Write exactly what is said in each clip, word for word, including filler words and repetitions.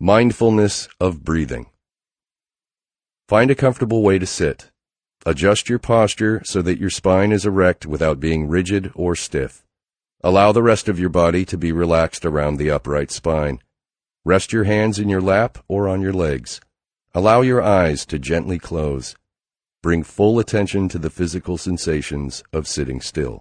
Mindfulness of breathing. Find a comfortable way to sit. Adjust your posture so that your spine is erect without being rigid or stiff. Allow the rest of your body to be relaxed around the upright spine. Rest your hands in your lap or on your legs. Allow your eyes to gently close. Bring full attention to the physical sensations of sitting still.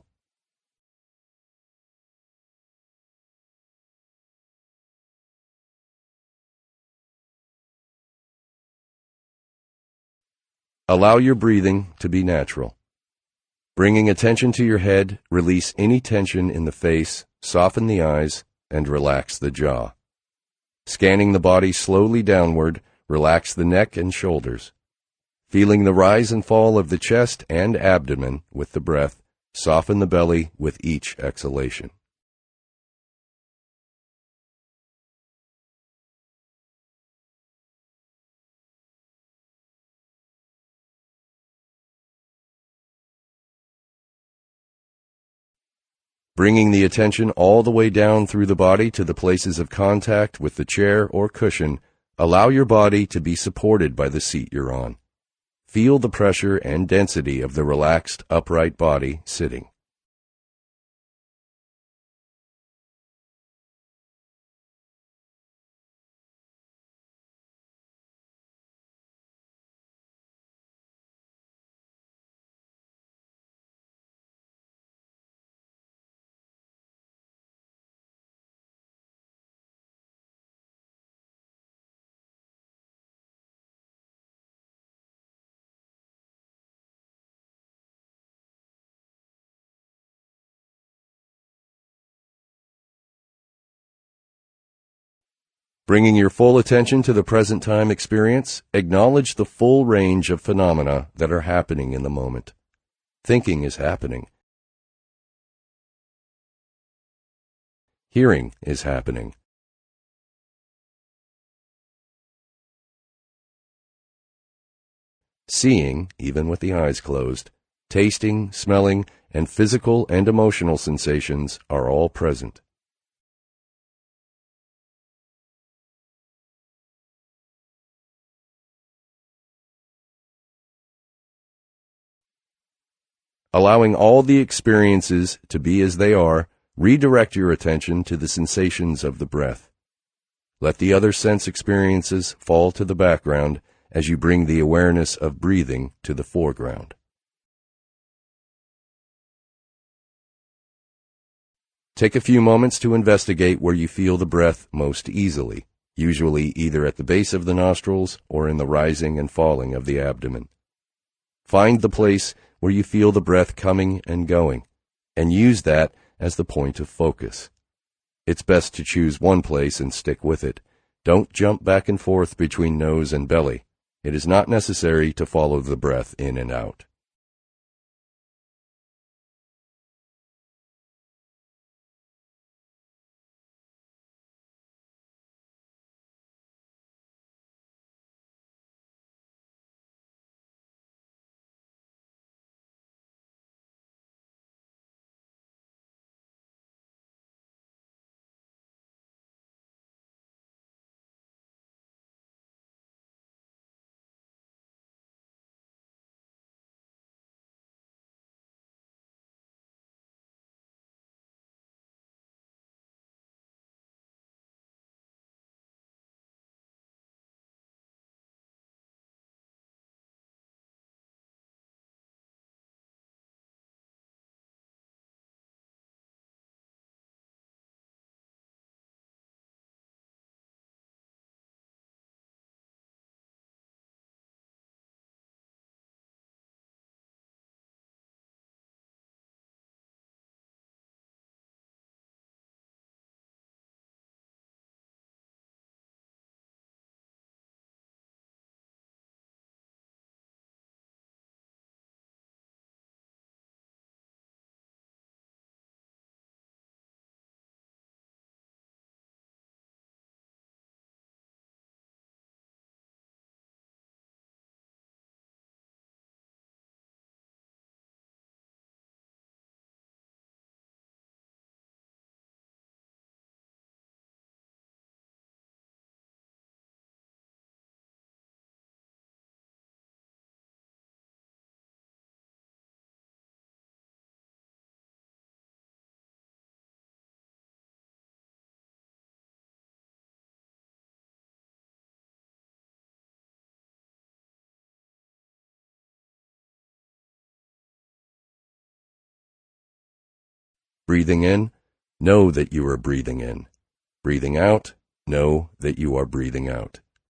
Allow your breathing to be natural. Bringing attention to your head, release any tension in the face, soften the eyes, and relax the jaw. Scanning the body slowly downward, relax the neck and shoulders. Feeling the rise and fall of the chest and abdomen with the breath, soften the belly with each exhalation. Bringing the attention all the way down through the body to the places of contact with the chair or cushion, allow your body to be supported by the seat you're on. Feel the pressure and density of the relaxed, upright body sitting. Bringing your full attention to the present time experience, acknowledge the full range of phenomena that are happening in the moment. Thinking is happening. Hearing is happening. Seeing, even with the eyes closed, tasting, smelling, and physical and emotional sensations are all present. Allowing all the experiences to be as they are, redirect your attention to the sensations of the breath. Let the other sense experiences fall to the background as you bring the awareness of breathing to the foreground. Take a few moments to investigate where you feel the breath most easily, usually either at the base of the nostrils or in the rising and falling of the abdomen. Find the place where you feel the breath coming and going, and use that as the point of focus. It's best to choose one place and stick with it. Don't jump back and forth between nose and belly. It is not necessary to follow the breath in and out. Breathing in, know that you are breathing in. Breathing out, know that you are breathing out.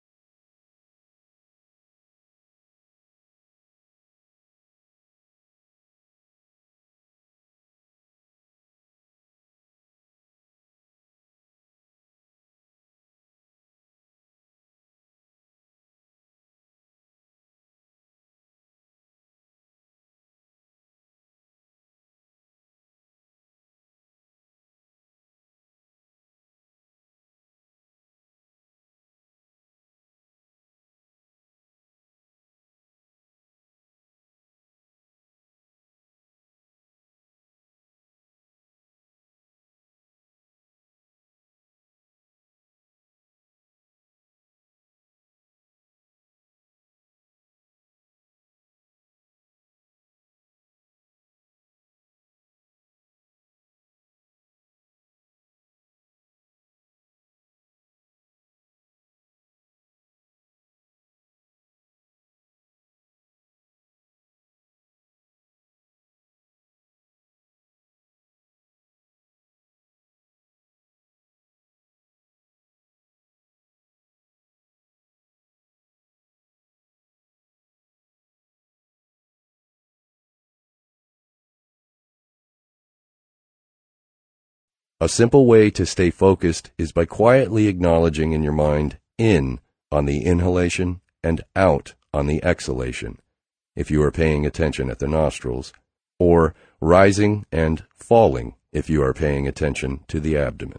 A simple way to stay focused is by quietly acknowledging in your mind in on the inhalation and out on the exhalation, if you are paying attention at the nostrils, or rising and falling if you are paying attention to the abdomen.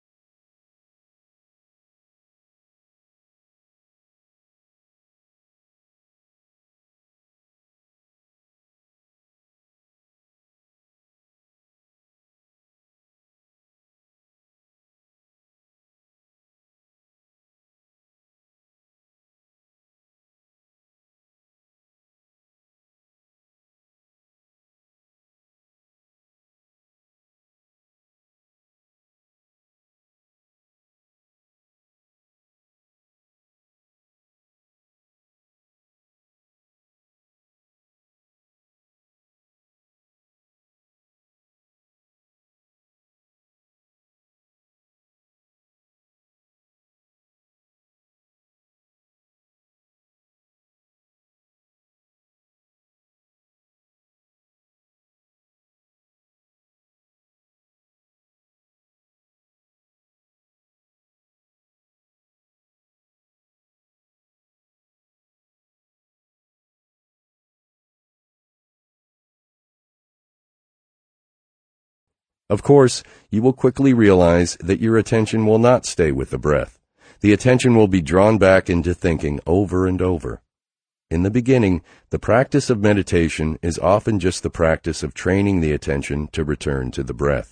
Of course, you will quickly realize that your attention will not stay with the breath. The attention will be drawn back into thinking over and over. In the beginning, the practice of meditation is often just the practice of training the attention to return to the breath.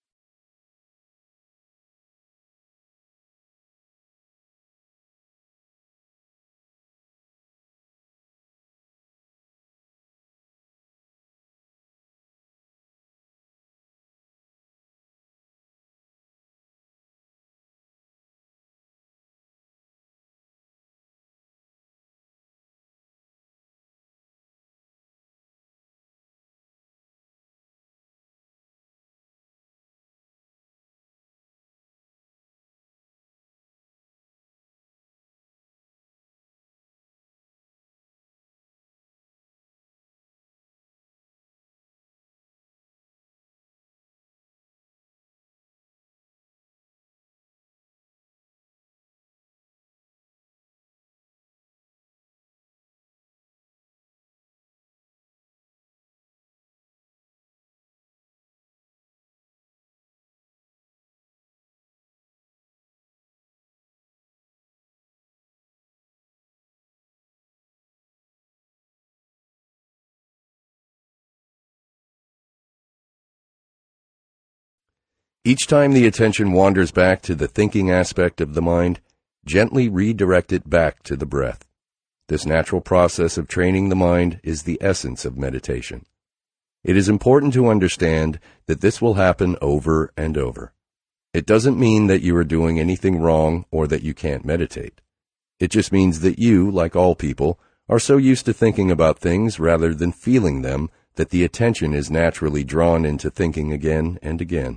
Each time the attention wanders back to the thinking aspect of the mind, gently redirect it back to the breath. This natural process of training the mind is the essence of meditation. It is important to understand that this will happen over and over. It doesn't mean that you are doing anything wrong or that you can't meditate. It just means that you, like all people, are so used to thinking about things rather than feeling them that the attention is naturally drawn into thinking again and again.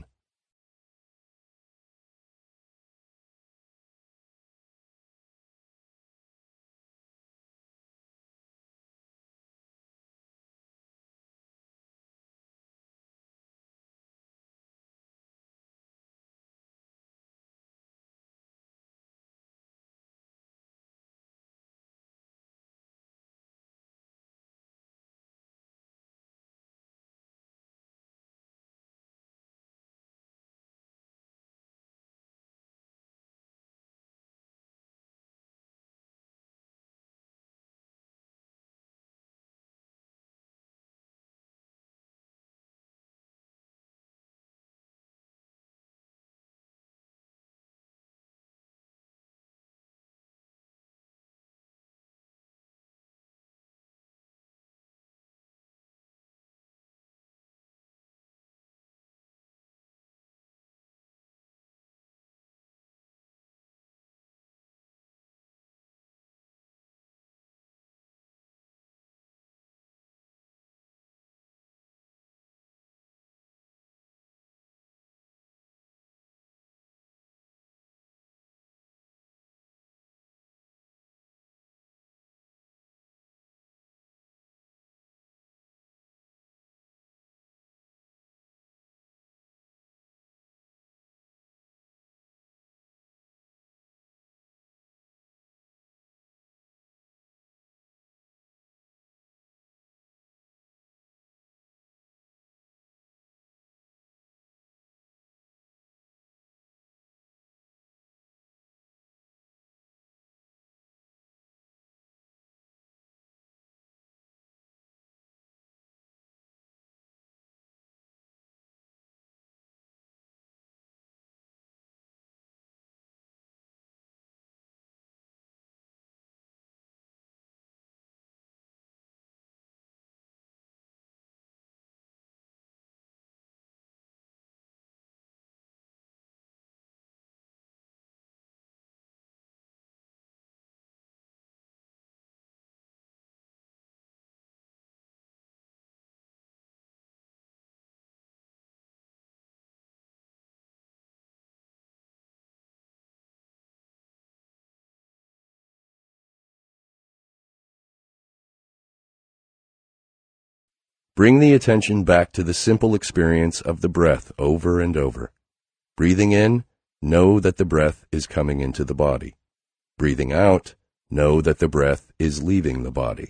Bring the attention back to the simple experience of the breath over and over. Breathing in, know that the breath is coming into the body. Breathing out, know that the breath is leaving the body.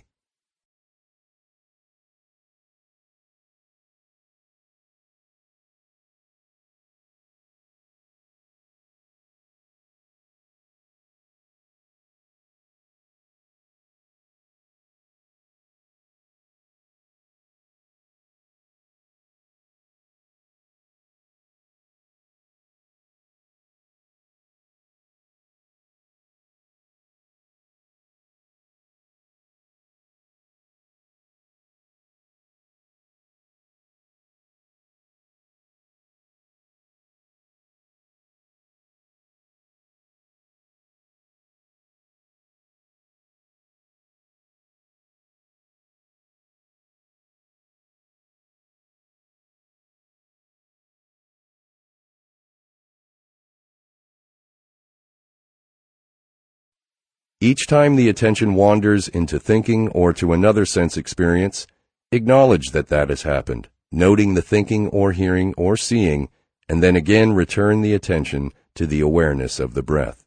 Each time the attention wanders into thinking or to another sense experience, acknowledge that that has happened, noting the thinking or hearing or seeing, and then again return the attention to the awareness of the breath.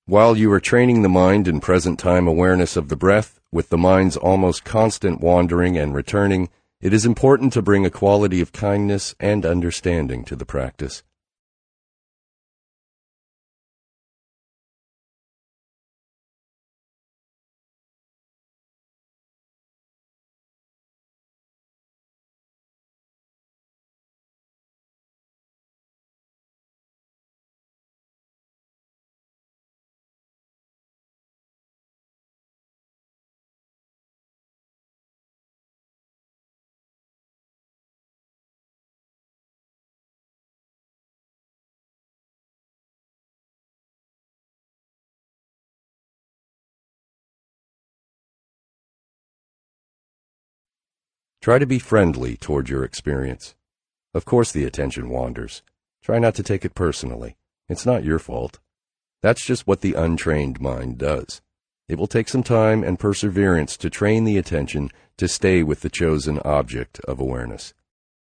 While you are training the mind in present-time awareness of the breath, with the mind's almost constant wandering and returning, it is important to bring a quality of kindness and understanding to the practice. Try to be friendly toward your experience. Of course the attention wanders. Try not to take it personally. It's not your fault. That's just what the untrained mind does. It will take some time and perseverance to train the attention to stay with the chosen object of awareness.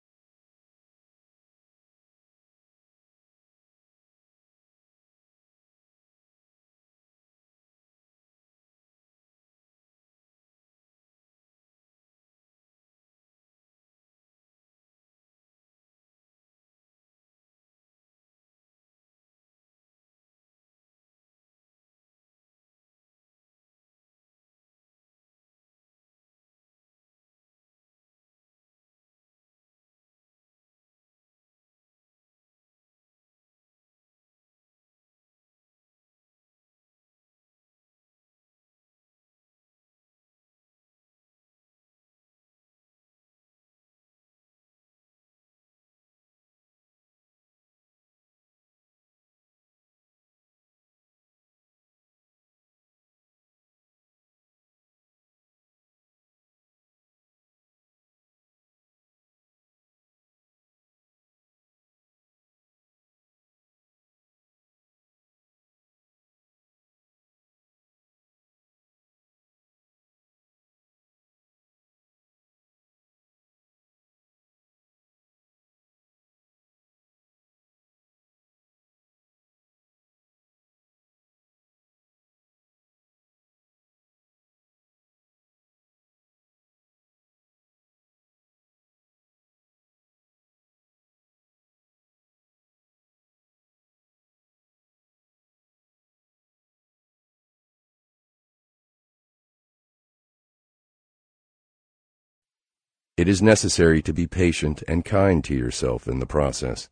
It is necessary to be patient and kind to yourself in the process.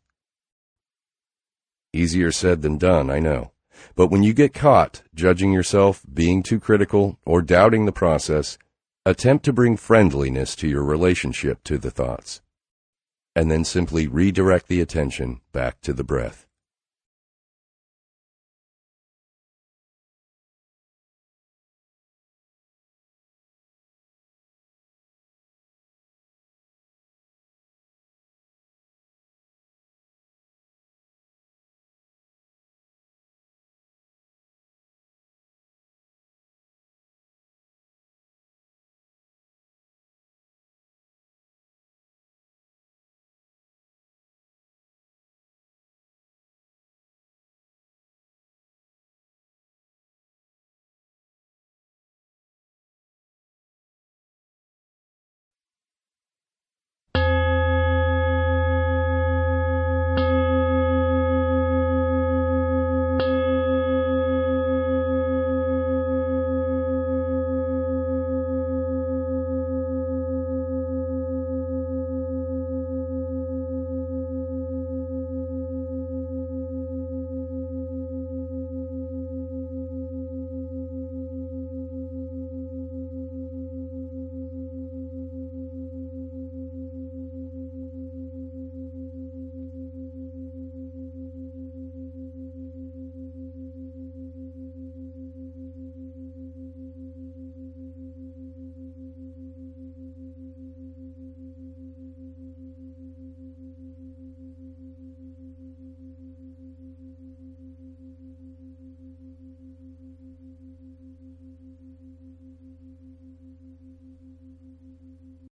Easier said than done, I know. But when you get caught judging yourself, being too critical, or doubting the process, attempt to bring friendliness to your relationship to the thoughts, and then simply redirect the attention back to the breath.